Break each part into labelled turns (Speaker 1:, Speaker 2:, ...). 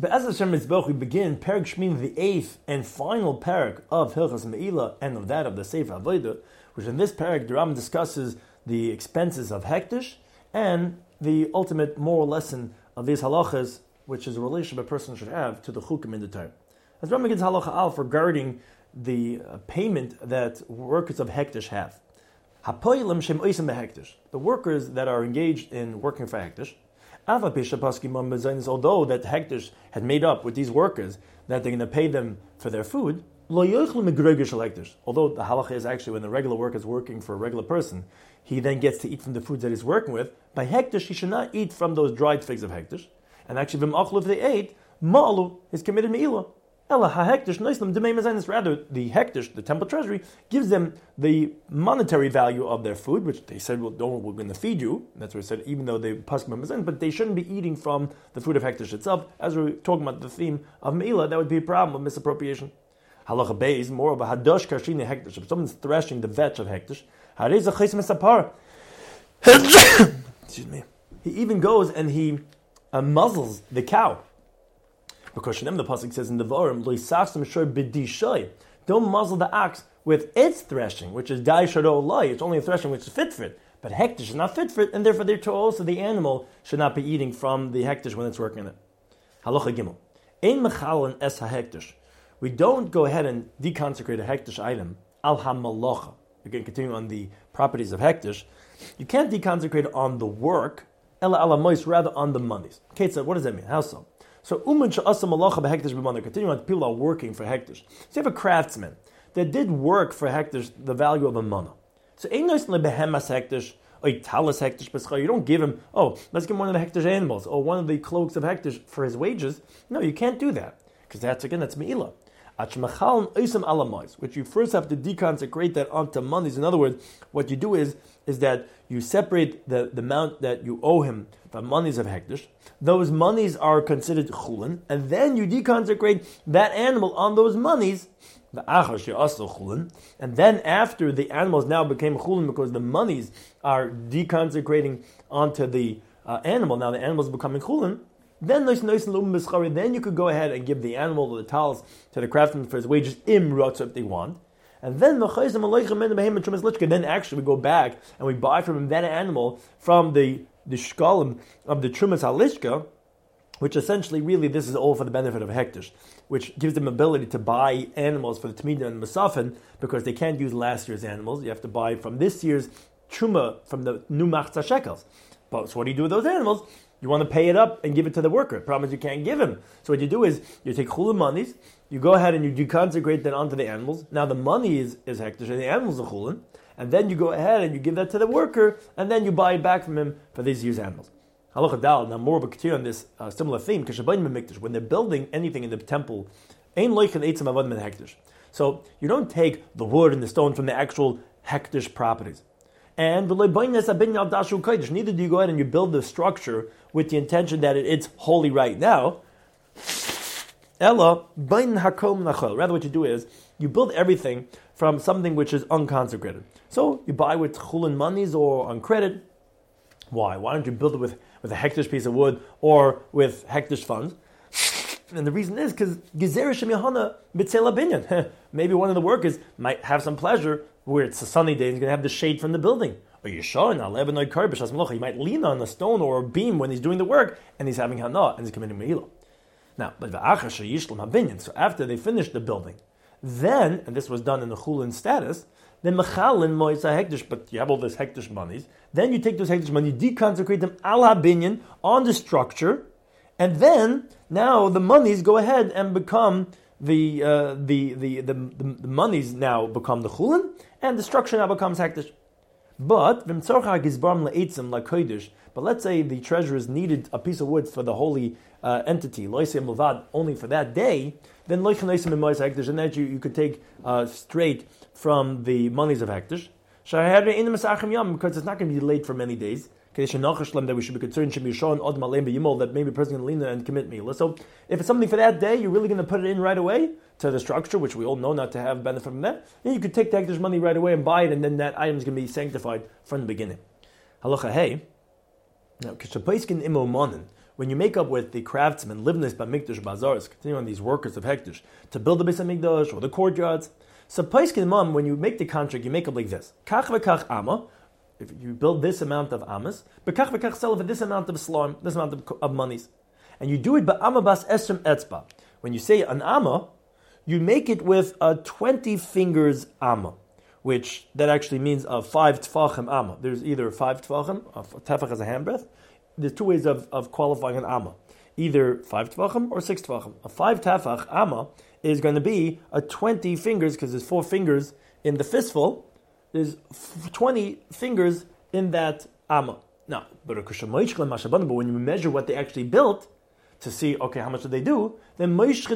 Speaker 1: But as Hashem Mitzvah, we begin Perek Shmini, the 8th and final Perek of Hilchas Me'ilah and of that of the Sefer Avodah, which in this Perek the Rambam discusses the expenses of Hektish and the ultimate moral lesson of these halachas, which is a relationship a person should have to the chukim in the Torah. As Rambam begins halacha alf regarding the payment that workers of Hektish have. Hapoilim shem oisim behektish. The workers that are engaged in working for Hektish, although that Hektish had made up with these workers that they're going to pay them for their food, although the halacha is actually when the regular worker is working for a regular person, he then gets to eat from the foods that he's working with. By Hektish, he should not eat from those dried figs of Hektish. And actually, if they ate, ma'alu is committed me'ilah. Rather, the Hektish, the temple treasury, gives them the monetary value of their food, which they said, well, we're going to feed you. That's what it said, even though they pasuk memazen, but they shouldn't be eating from the food of Hektish itself. As we're talking about the theme of me'ilah, that would be a problem of misappropriation. Halacha beis, more of a hadosh karshini Hektish. If someone's threshing the vetch of Hektish, excuse me. He even goes and he muzzles the cow. Because Shem, the pasuk says in the Devarim, don't muzzle the ox with its threshing, which is dai sharo lai. It's only a threshing which is fit for it. But Hektish is not fit for it, and therefore they're told also the animal should not be eating from the Hektish when it's working in it. Halacha gimel. Ein mechalin es ha-Hektish. We don't go ahead and deconsecrate a Hektish item al ha-malacha. Again, continuing on the properties of Hektish. You can't deconsecrate it on the work, ela ala mois, rather on the monies. Okay, so what does that mean? How so? So, continuing on, people are working for Hektish. So you have a craftsman that did work for Hektish the value of a mana. So, you don't give him, let's give him one of the Hektish animals, or one of the cloaks of Hektish for his wages. No, you can't do that. Because that's Me'ilah. Which you first have to deconsecrate that onto monies. In other words, what you do is that you separate the amount that you owe him from monies of Hektish. Those monies are considered chulin, and then you deconsecrate that animal on those monies, and then after the animals now became chulin because the monies are deconsecrating onto the animal, now the animal is becoming chulin, then you could go ahead and give the animal or the towels to the craftsman for his wages if they want. And then then actually we go back and we buy from him that animal from the shkalim of the Trumas Halishka, which essentially really this is all for the benefit of Hektish, which gives them ability to buy animals for the Tmidah and Masafin because they can't use last year's animals. You have to buy from this year's Truma from the new Machzah shekels. But so what do you do with those animals? You want to pay it up and give it to the worker. The problem is you can't give him. So what you do is you take chulin monies, you go ahead and you deconsecrate that onto the animals. Now the money is Hektish and the animals are chulin. And then you go ahead and you give that to the worker, and then you buy it back from him for these year's animals. Halacha dal, now more of a continue on this similar theme, when they're building anything in the temple, so you don't take the wood and the stone from the actual Hektish properties. And neither do you go ahead and you build the structure with the intention that it's holy right now. Rather what you do is you build everything from something which is unconsecrated. So you buy with chulin monies or on credit. Why? Why don't you build it with a Hektish piece of wood or with Hektish funds? And the reason is because maybe one of the workers might have some pleasure where it's a sunny day and he's going to have the shade from the building. Or you might lean on a stone or a beam when he's doing the work and he's having hana and he's committing me'ilah. Now, so after they finished the building, then, and this was done in the chulin status, then mechalin moisa hektish, but you have all this hektish monies. Then you take those hektish monies, deconsecrate them al habinyan on the structure, and then now the monies go ahead and become the monies now become the chulin, and the structure now becomes hektish. But let's say the treasurers needed a piece of wood for the holy entity, only for that day, then and that you could take straight from the monies of Hektish, because it's not going to be late for many days. That we should be concerned that maybe a person can lean there and commit me'ilah. So if it's something for that day, you're really going to put it in right away to the structure, which we all know not to have benefit from that. Then you could take the Hektish money right away and buy it, and then that item is going to be sanctified from the beginning. Halacha hey. Now, when you make up with the craftsmen, Livnis, Bamikdash, Bazaars, continue on these workers of Hektish, to build the Beis HaMikdash or the courtyards, so Paiskin Mum, when you make the contract, you make up like this. Kach v'kach amma, if you build this amount of amas, bekach v'kach sell for this amount of slarm, this amount of monies. And you do it ba'ama bas esrim etzba. When you say an amma, you make it with a 20 fingers amma, which that actually means a 5 tfachim amma. There's either 5 tfachim, a tefach as a handbreadth. There's two ways of qualifying an amma. Either 5 tfachim or 6 tfachim. A 5 tefach amma is going to be a 20 fingers, because there's 4 fingers in the fistful. There's 20 fingers in that amma. Now, but when you measure what they actually built to see, okay, how much did they do, then we measure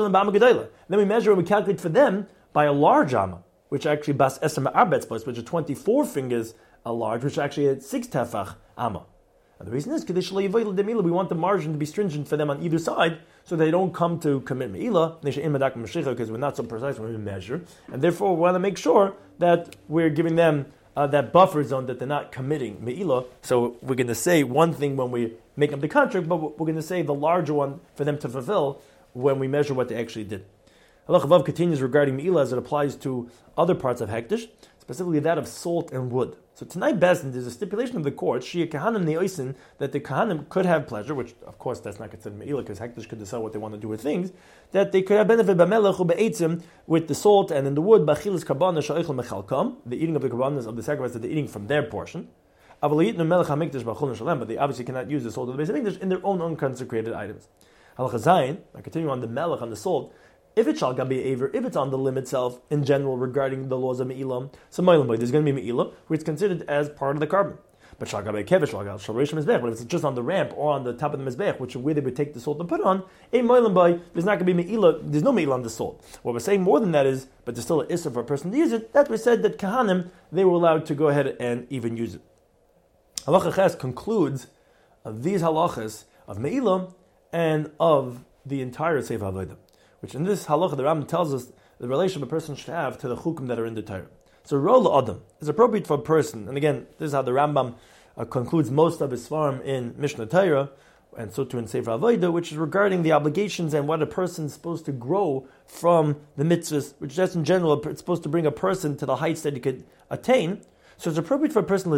Speaker 1: and we calculate for them by a large amma, which actually bas esem arbetz place, which are 24 fingers a large, which actually had 6 tefach amma. And the reason is because we want the margin to be stringent for them on either side, so they don't come to commit me'ilah, because we're not so precise when we measure, and therefore we want to make sure that we're giving them that buffer zone that they're not committing me'ilah. So we're going to say one thing when we make up the contract, but we're going to say the larger one for them to fulfill when we measure what they actually did. Halach Vav continues regarding me'ilah as it applies to other parts of hektish, specifically that of salt and wood. So tonight, Bezdin, there's a stipulation of the court, Shia Kahanim Neoisin, that the Kahanim could have pleasure, which of course that's not considered me'ilah, because hektish could decide what they want to do with things, that they could have benefit b'melech or be'etzim with the salt and in the wood, b'achilas karbanas sha'oichel mechalkam, the eating of the karbanas of the sacrifice that they're eating from their portion. But they obviously cannot use the salt of the Beis HaMikdash in their own unconsecrated items. Halacha Zayin, I continue on the melech, on the salt, if it shall be aver, if it's on the limb itself, in general, regarding the laws of me'ilah, so there's going to be me'ilah, which is considered as part of the carbon. But shal gabe kevish, but if it's just on the ramp or on the top of the mizbech, which is where they would take the salt and put on, there's not going to be me'ilah, there's no me'ilah on the salt. What we're saying more than that is, but there's still an issur for a person to use it, that we said that kahanim, they were allowed to go ahead and even use it. Halacha Ches concludes of these halachas of me'ilah and of the entire Sefer Avodah, which in this halacha the Rambam tells us the relation a person should have to the chukim that are in the Torah. So Rola Adam is appropriate for a person, and again, this is how the Rambam concludes most of his svarim in Mishnah Torah, and so too in Sefer Avodah, which is regarding the obligations and what a person is supposed to grow from the mitzvahs, which just in general, it's supposed to bring a person to the heights that he could attain. So it's appropriate for a person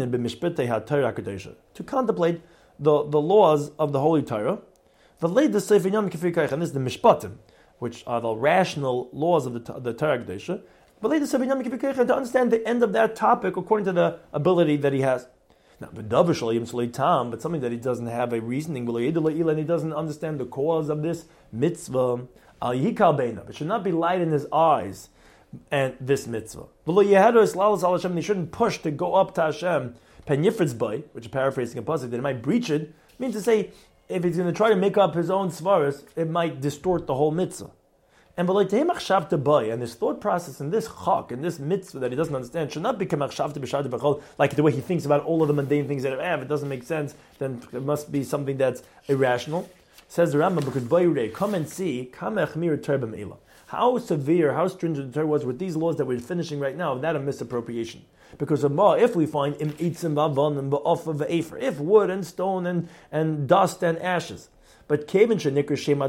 Speaker 1: to contemplate the laws of the Holy Torah, and this is the mishpatim, which are the rational laws of the Torah Kedusha, but to understand the end of that topic according to the ability that he has. Now, but something that he doesn't have a reasoning, and he doesn't understand the cause of this mitzvah, it should not be light in his eyes, and this mitzvah. He shouldn't push to go up to Hashem, which is paraphrasing a pasuk, that it might breach it, means to say, if he's going to try to make up his own svaras, it might distort the whole mitzvah. And his thought process in this chak, in this mitzvah that he doesn't understand, should not become like the way he thinks about all of the mundane things that if it doesn't make sense, then it must be something that's irrational. Says the Rambam, because come and see how severe, how stringent the Torah was with these laws that we're finishing right now, that a misappropriation. Because if we find if wood and stone and dust and ashes, but if we find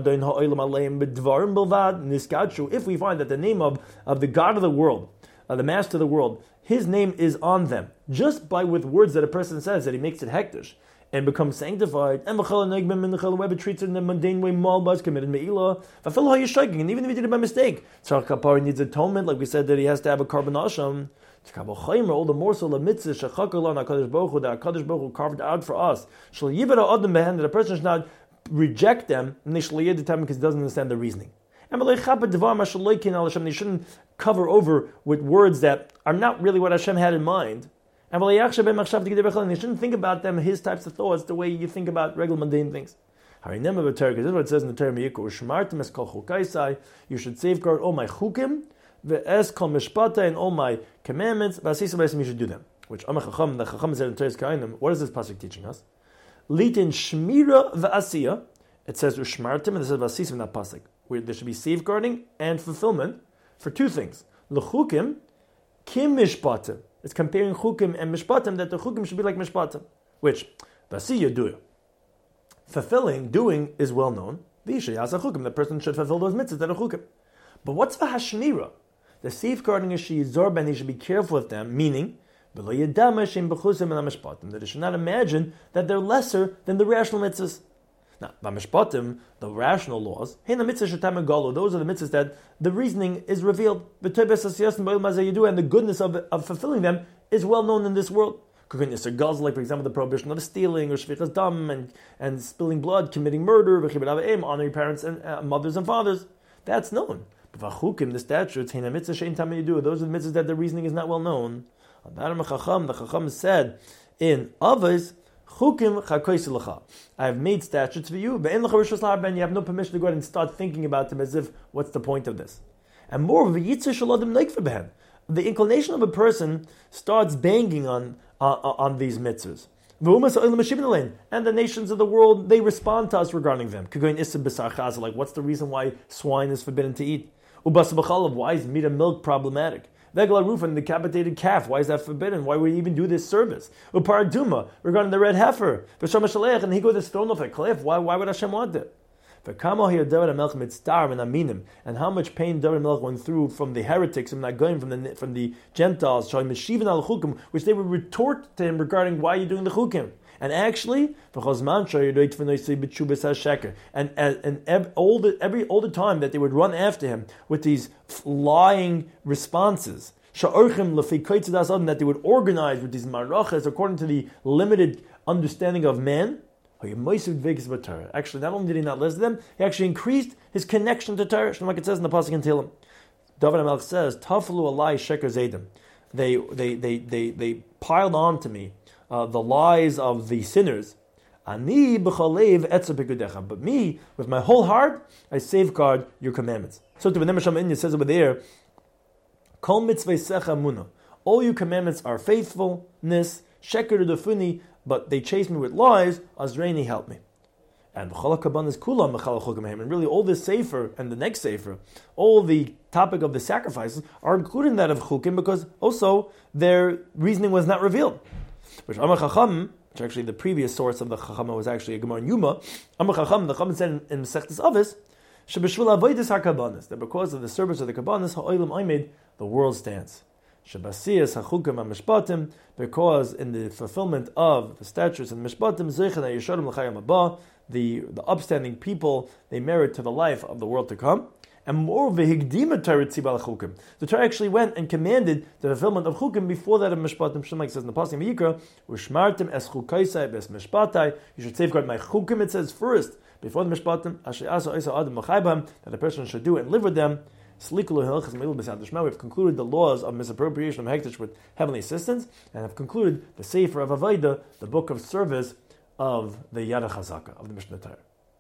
Speaker 1: that the name of the God of the world, the Master of the world, his name is on them, just by with words that a person says that he makes it hektish and becomes sanctified, and whoever treats it in a mundane way, committed me'ilah, and even if he did it by mistake, tzarich kapara needs atonement, like we said that he has to have a carbon asham. All the more so the mitzvah that HaKadosh Baruch Hu carved out for us. That a person should not reject them, because he doesn't understand the reasoning. And they shouldn't cover over with words that are not really what Hashem had in mind. And they shouldn't think about them, his types of thoughts, the way you think about regular mundane things. Because this is what it says in the Torah, you should safeguard all my chukim, and all my commandments, you should do them. Which the Chacham said in Teres Kainim, what is this pasuk teaching us? Litin shmira v'asiya. It says ushmartim, and it says v'asisim in that pasuk, where there should be safeguarding and fulfillment for two things. L'chukim kim mishpatim. It's comparing chukim and mishpatim, that the chukim should be like mishpatim. Which v'asiya do. doing is well known. The person should fulfill those mitzvahs that are chukim. But what's the hashmira? The safeguarding is sheyizor ben, he should be careful with them, meaning that they should not imagine that they're lesser than the rational mitzvahs. Now, the rational laws, those are the mitzvahs that the reasoning is revealed. And the goodness of fulfilling them is well known in this world. Like, for example, the prohibition of stealing, or shvichas dam, and spilling blood, committing murder, honoring your parents and mothers and fathers. That's known. But the statutes, those are the mitzvahs that the reasoning is not well known. The Chacham said in Avos, I have made statutes for you, but you have no permission to go ahead and start thinking about them as if, what's the point of this? And more, the inclination of a person starts banging on these mitzvahs. And the nations of the world, they respond to us regarding them. Like, what's the reason why swine is forbidden to eat? Why is meat and milk problematic? Vegla roof and decapitated calf, why is that forbidden? Why would we even do this service? Uparaduma, regarding the red heifer. And he goes to stone off a cliff. Why would Hashem want it? And how much pain David Melech went through from the heretics, from the Gentiles, which they would retort to him regarding why you're doing the chukim. And actually, all the time that they would run after him with these lying responses, that they would organize with these marachas according to the limited understanding of man. Actually, not only did he not listen to them, he actually increased his connection to Torah. Like it says in the pasuk in Tehillim, David HaMelech says, "Tafalu alai sheker zaydim." They piled on to me the lies of the sinners. Ani b'chalev etzer b'gudecha. But me, with my whole heart, I safeguard your commandments. So to the Neshama Inyan says over there, Kol mitzvah secha muna. All your commandments are faithfulness. Sheker defuni. But they chase me with lies, Azreini help me. And really all this sefer and the next sefer, all the topic of the sacrifices are included in that of chukim because also their reasoning was not revealed. Which actually the previous source of the Chacham was actually a Gemara in Yuma. The Chacham said in Mesechtes Avos, that because of the service of the Kabbanis, the world stands. Because in the fulfillment of the statutes and mishpatim, the upstanding people, they merit to the life of the world to come. And more, the Torah actually went and commanded the fulfillment of chukim before that of mishpatim. Like says in the pasuk in Yikra, you should safeguard my chukim. It says first before the mishpatim that a person should do and live with them. We've concluded the laws of misappropriation of hektish with heavenly assistance, and have concluded the Sefer of Avodah, the book of service of the Yad HaChazaka, of the Mishnah Torah.